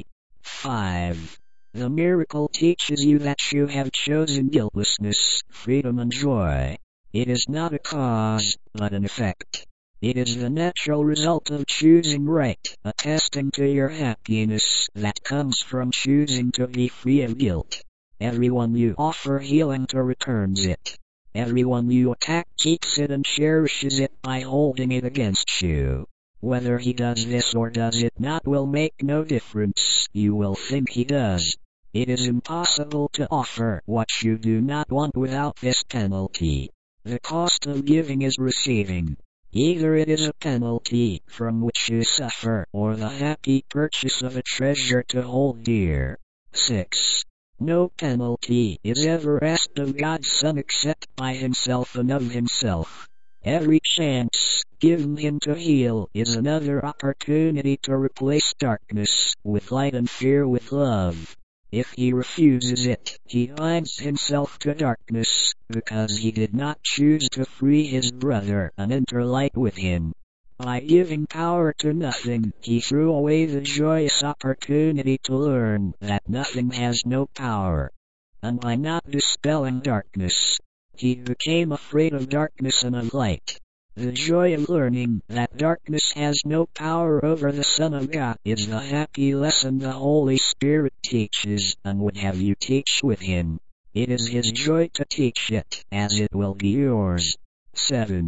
five. The miracle teaches you that you have chosen guiltlessness, freedom and joy. It is not a cause, but an effect. It is the natural result of choosing right, attesting to your happiness that comes from choosing to be free of guilt. Everyone you offer healing to returns it. Everyone you attack keeps it and cherishes it by holding it against you. Whether he does this or does it not will make no difference, you will think he does. It is impossible to offer what you do not want without this penalty. The cost of giving is receiving. Either it is a penalty from which you suffer, or the happy purchase of a treasure to hold dear. six. No penalty is ever asked of God's Son except by Himself and of Himself. Every chance given Him to heal is another opportunity to replace darkness with light and fear with love. If He refuses it, He binds Himself to darkness, because He did not choose to free His brother and enter light with him. By giving power to nothing, He threw away the joyous opportunity to learn that nothing has no power. And by not dispelling darkness, He became afraid of darkness and of light. The joy of learning that darkness has no power over the Son of God is the happy lesson the Holy Spirit teaches and would have you teach with Him. It is His joy to teach it, as it will be yours. seven.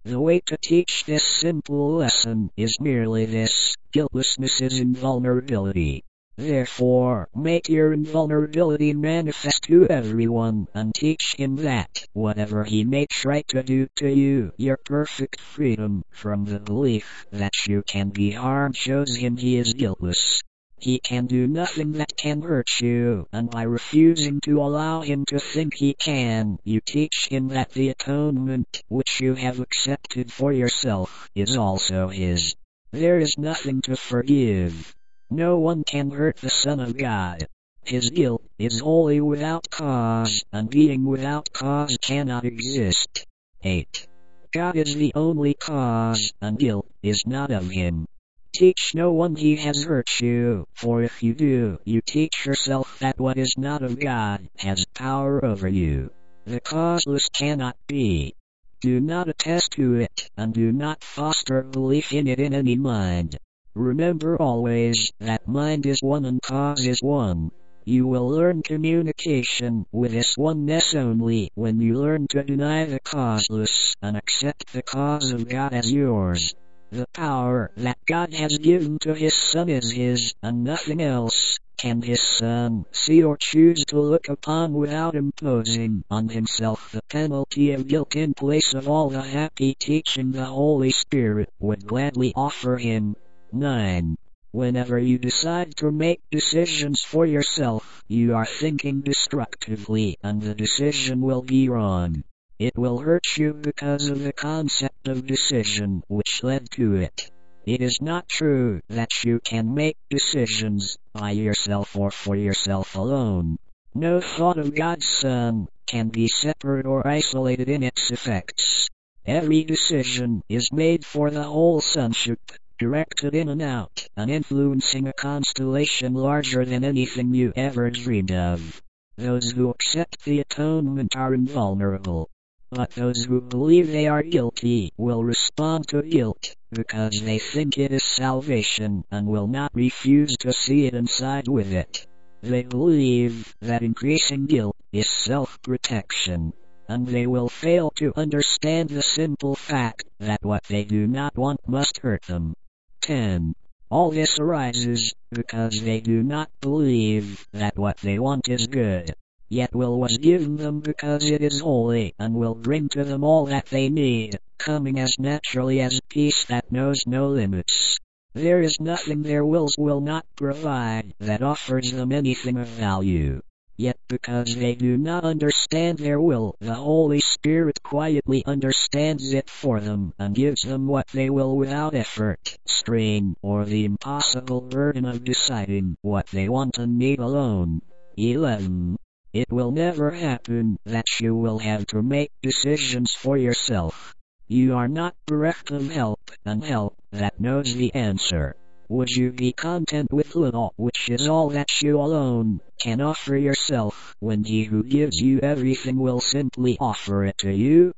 The way to teach this simple lesson is merely this: guiltlessness is invulnerability. Therefore, make your invulnerability manifest to everyone, and teach him that, whatever he may try to do to you, your perfect freedom from the belief that you can be harmed shows him he is guiltless. He can do nothing that can hurt you, and by refusing to allow him to think he can, you teach him that the atonement which you have accepted for yourself is also his. There is nothing to forgive. No one can hurt the Son of God. His guilt is wholly without cause, and being without cause cannot exist. eight. God is the only cause, and guilt is not of him. Teach no one he has hurt you, for if you do, you teach yourself that what is not of God has power over you. The causeless cannot be. Do not attest to it, and do not foster belief in it in any mind. Remember always that mind is one and cause is one. You will learn communication with this oneness only when you learn to deny the causeless and accept the cause of God as yours. The power that God has given to His Son is His, and nothing else can His Son see or choose to look upon without imposing on Himself the penalty of guilt in place of all the happy teaching the Holy Spirit would gladly offer Him. nine. Whenever you decide to make decisions for yourself, you are thinking destructively, and the decision will be wrong. It will hurt you because of the concept of decision which led to it. It is not true that you can make decisions by yourself or for yourself alone. No thought of God's Son can be separate or isolated in its effects. Every decision is made for the whole sonship, directed in and out, and influencing a constellation larger than anything you ever dreamed of. Those who accept the atonement are invulnerable. But those who believe they are guilty will respond to guilt, because they think it is salvation, and will not refuse to see it and side with it. They believe that increasing guilt is self-protection, and they will fail to understand the simple fact that what they do not want must hurt them. ten. All this arises because they do not believe that what they want is good. Yet will was given them because it is holy, and will bring to them all that they need, coming as naturally as peace that knows no limits. There is nothing their wills will not provide that offers them anything of value. Yet because they do not understand their will, the Holy Spirit quietly understands it for them, and gives them what they will without effort, strain, or the impossible burden of deciding what they want and need alone. eleven. It will never happen that you will have to make decisions for yourself. You are not bereft of help, and help that knows the answer. Would you be content with little, which is all that you alone can offer yourself, when He who gives you everything will simply offer it to you?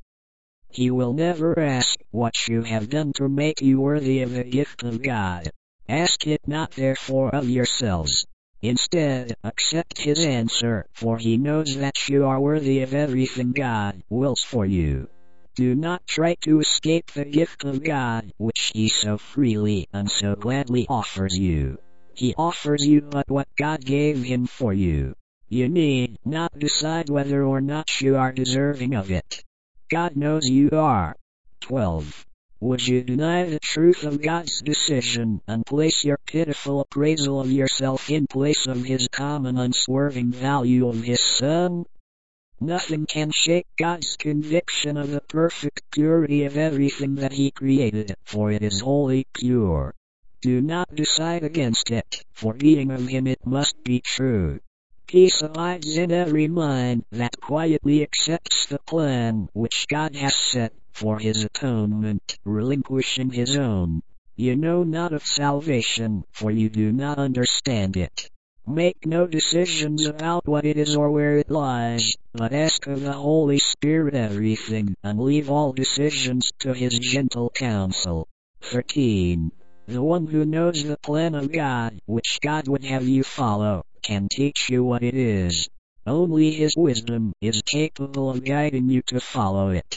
He will never ask what you have done to make you worthy of the gift of God. Ask it not therefore of yourselves. Instead, accept His answer, for He knows that you are worthy of everything God wills for you. Do not try to escape the gift of God, which He so freely and so gladly offers you. He offers you but what God gave Him for you. You need not decide whether or not you are deserving of it. God knows you are. twelve. Would you deny the truth of God's decision, and place your pitiful appraisal of yourself in place of His calm and unswerving value of His Son? Nothing can shake God's conviction of the perfect purity of everything that He created, for it is wholly pure. Do not decide against it, for being of Him it must be true. Peace abides in every mind that quietly accepts the plan which God has set for His atonement, relinquishing His own. You know not of salvation, for you do not understand it. Make no decisions about what it is or where it lies, but ask of the Holy Spirit everything, and leave all decisions to His gentle counsel. thirteen. The one who knows the plan of God, which God would have you follow, can teach you what it is. Only His wisdom is capable of guiding you to follow it.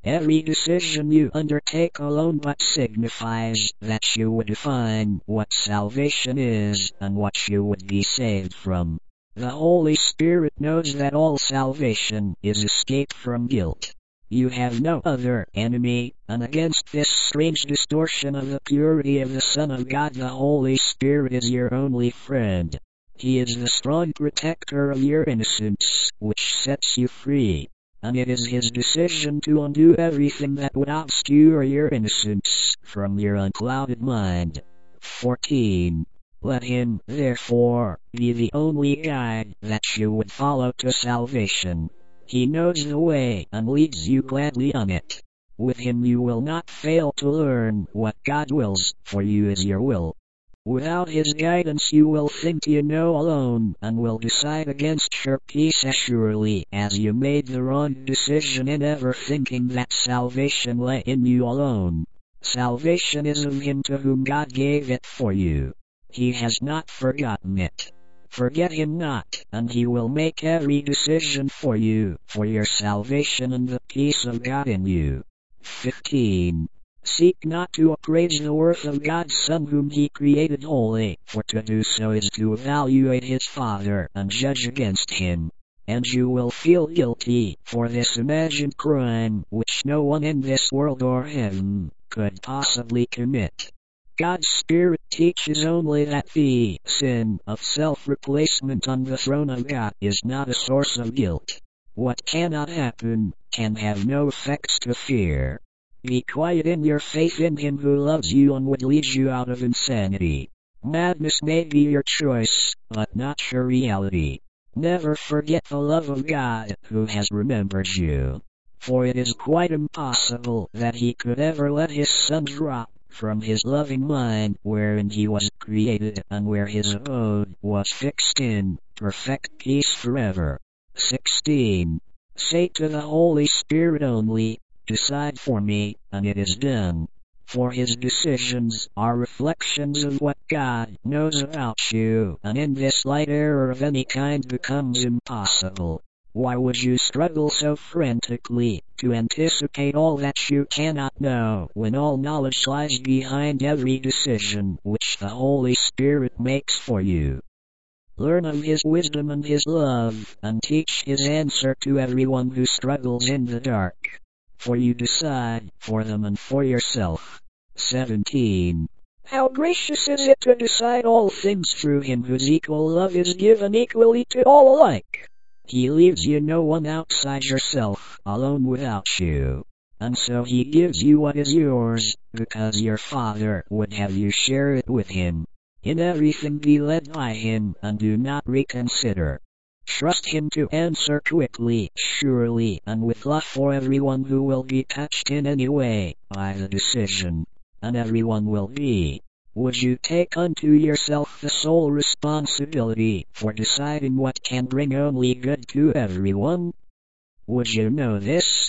Every decision you undertake alone but signifies that you would define what salvation is and what you would be saved from. The Holy Spirit knows that all salvation is escape from guilt. You have no other enemy, and against this strange distortion of the purity of the Son of God, the Holy Spirit is your only friend. He is the strong protector of your innocence, which sets you free. And it is his decision to undo everything that would obscure your innocence from your unclouded mind. fourteen. Let him, therefore, be the only guide that you would follow to salvation. He knows the way and leads you gladly on it. With him you will not fail to learn what God wills for you is your will. Without his guidance you will think you know alone, and will decide against your peace as surely as you made the wrong decision in ever thinking that salvation lay in you alone. Salvation is of him to whom God gave it for you. He has not forgotten it. Forget him not, and he will make every decision for you, for your salvation and the peace of God in you. fifteen. Seek not to appraise the worth of God's Son whom he created holy, for to do so is to evaluate his Father and judge against him. And you will feel guilty for this imagined crime which no one in this world or heaven could possibly commit. God's Spirit teaches only that the sin of self-replacement on the throne of God is not a source of guilt. What cannot happen can have no effects to fear. Be quiet in your faith in him who loves you and would lead you out of insanity. Madness may be your choice, but not your reality. Never forget the love of God who has remembered you. For it is quite impossible that he could ever let his Son drop from his loving mind wherein he was created and where his abode was fixed in perfect peace forever. sixteen. Say to the Holy Spirit only, decide for me, and it is done. For his decisions are reflections of what God knows about you, and in this light error of any kind becomes impossible. Why would you struggle so frantically to anticipate all that you cannot know, when all knowledge lies behind every decision which the Holy Spirit makes for you? Learn of his wisdom and his love, and teach his answer to everyone who struggles in the dark. For you decide for them and for yourself. seventeen. How gracious is it to decide all things through him whose equal love is given equally to all alike. He leaves you no one outside yourself, alone without you. And so he gives you what is yours, because your Father would have you share it with him. In everything be led by him, and do not reconsider. Trust him to answer quickly, surely, and with love for everyone who will be touched in any way by the decision, and everyone will be. Would you take unto yourself the sole responsibility for deciding what can bring only good to everyone? Would you know this?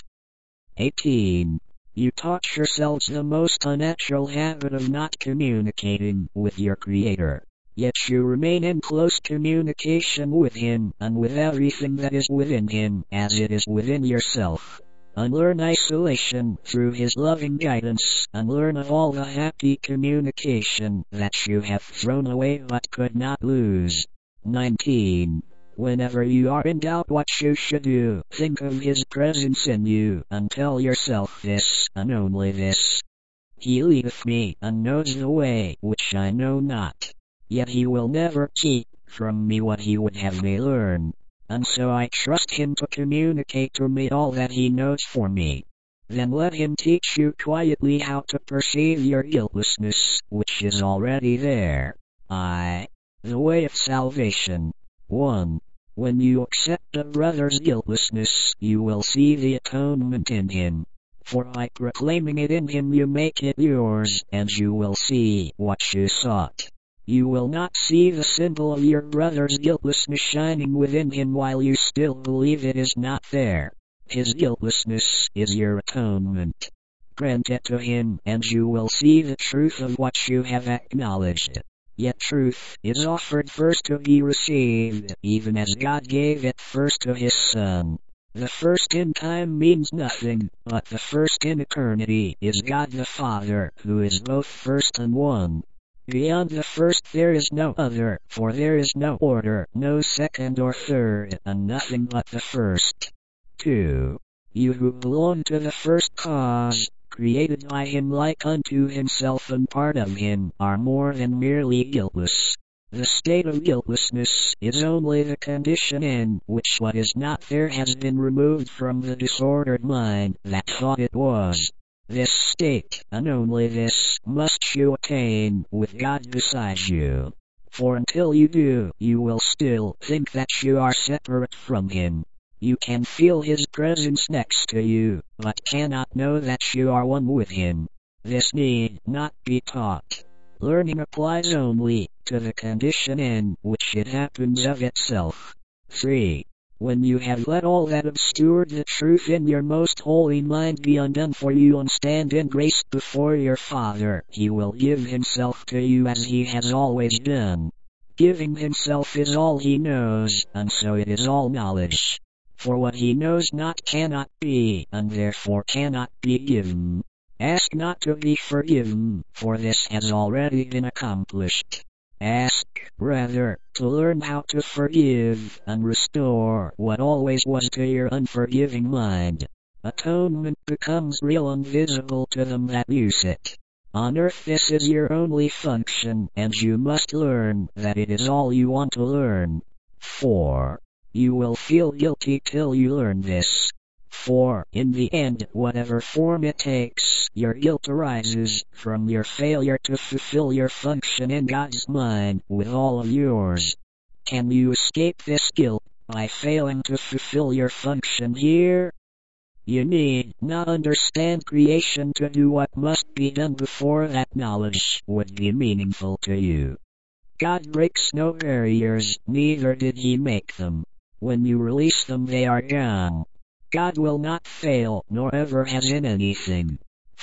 eighteen. You taught yourselves the most unnatural habit of not communicating with your Creator. Yet you remain in close communication with him and with everything that is within him as it is within yourself. Unlearn isolation through his loving guidance, and learn of all the happy communication that you have thrown away but could not lose. nineteen. Whenever you are in doubt what you should do, think of his presence in you, and tell yourself this, and only this. He leadeth me, and knows the way which I know not. Yet he will never keep from me what he would have me learn. And so I trust him to communicate to me all that he knows for me. Then let him teach you quietly how to perceive your guiltlessness, which is already there. I. The way of salvation. one. When you accept a brother's guiltlessness, you will see the atonement in him. For by proclaiming it in him you make it yours, and you will see what you sought. You will not see the symbol of your brother's guiltlessness shining within him while you still believe it is not there. His guiltlessness is your atonement. Grant it to him, and you will see the truth of what you have acknowledged. Yet truth is offered first to be received, even as God gave it first to his Son. The first in time means nothing, but the first in eternity is God the Father, who is both first and one. Beyond the first there is no other, for there is no order, no second or third, and nothing but the first. two. You who belong to the first cause, created by him like unto himself and part of him, are more than merely guiltless. The state of guiltlessness is only the condition in which what is not there has been removed from the disordered mind that thought it was. This state, and only this, must you attain with God beside you. For until you do, you will still think that you are separate from him. You can feel his presence next to you, but cannot know that you are one with him. This need not be taught. Learning applies only to the condition in which it happens of itself. three. When you have let all that obscured the truth in your most holy mind be undone for you and stand in grace before your Father, he will give himself to you as he has always done. Giving himself is all he knows, and so it is all knowledge. For what he knows not cannot be, and therefore cannot be given. Ask not to be forgiven, for this has already been accomplished. Ask, rather, to learn how to forgive, and restore what always was to your unforgiving mind. Atonement becomes real and visible to them that use it. On earth this is your only function, and you must learn that it is all you want to learn. four. You will feel guilty till you learn this. For, in the end, whatever form it takes, your guilt arises from your failure to fulfill your function in God's mind with all of yours. Can you escape this guilt by failing to fulfill your function here? You need not understand creation to do what must be done before that knowledge would be meaningful to you. God breaks no barriers, neither did he make them. When you release them they are gone. God will not fail, nor ever has in anything.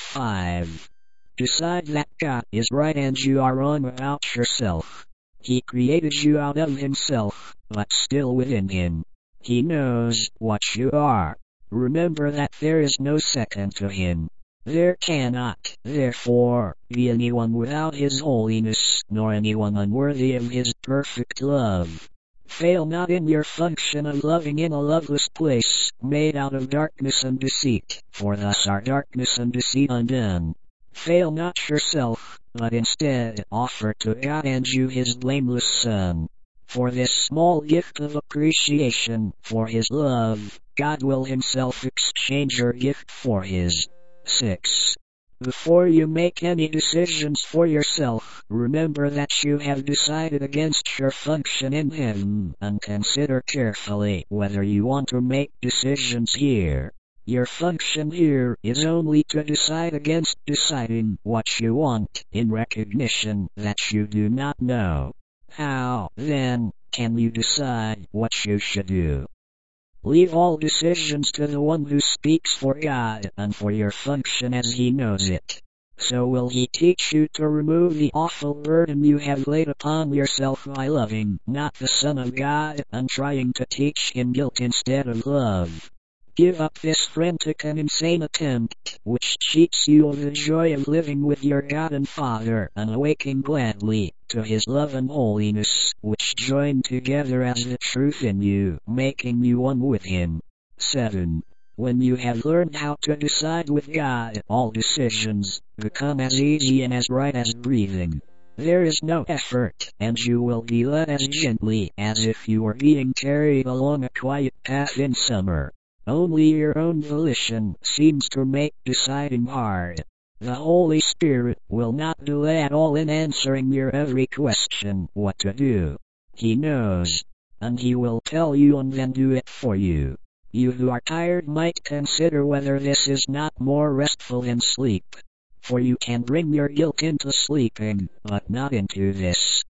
five. Decide that God is right and you are wrong about yourself. He created you out of himself, but still within him. He knows what you are. Remember that there is no second to him. There cannot, therefore, be anyone without his holiness, nor anyone unworthy of his perfect love. Fail not in your function of loving in a loveless place, made out of darkness and deceit, for thus are darkness and deceit undone. Fail not yourself, but instead offer to God and you his blameless Son. For this small gift of appreciation for his love, God will himself exchange your gift for his. six. Before you make any decisions for yourself, remember that you have decided against your function in him, and consider carefully whether you want to make decisions here. Your function here is only to decide against deciding what you want, in recognition that you do not know. How, then, can you decide what you should do? Leave all decisions to the one who speaks for God and for your function as he knows it. So will he teach you to remove the awful burden you have laid upon yourself by loving not the Son of God and trying to teach him guilt instead of love. Give up this frantic and insane attempt, which cheats you of the joy of living with your God and Father and awaking gladly to his love and holiness, which join together as the truth in you, making you one with him. seven. When you have learned how to decide with God, all decisions become as easy and as right as breathing. There is no effort, and you will be led as gently as if you were being carried along a quiet path in summer. Only your own volition seems to make deciding hard. The Holy Spirit will not delay at all in answering your every question what to do. He knows, and he will tell you and then do it for you. You who are tired might consider whether this is not more restful than sleep. For you can bring your guilt into sleeping, but not into this.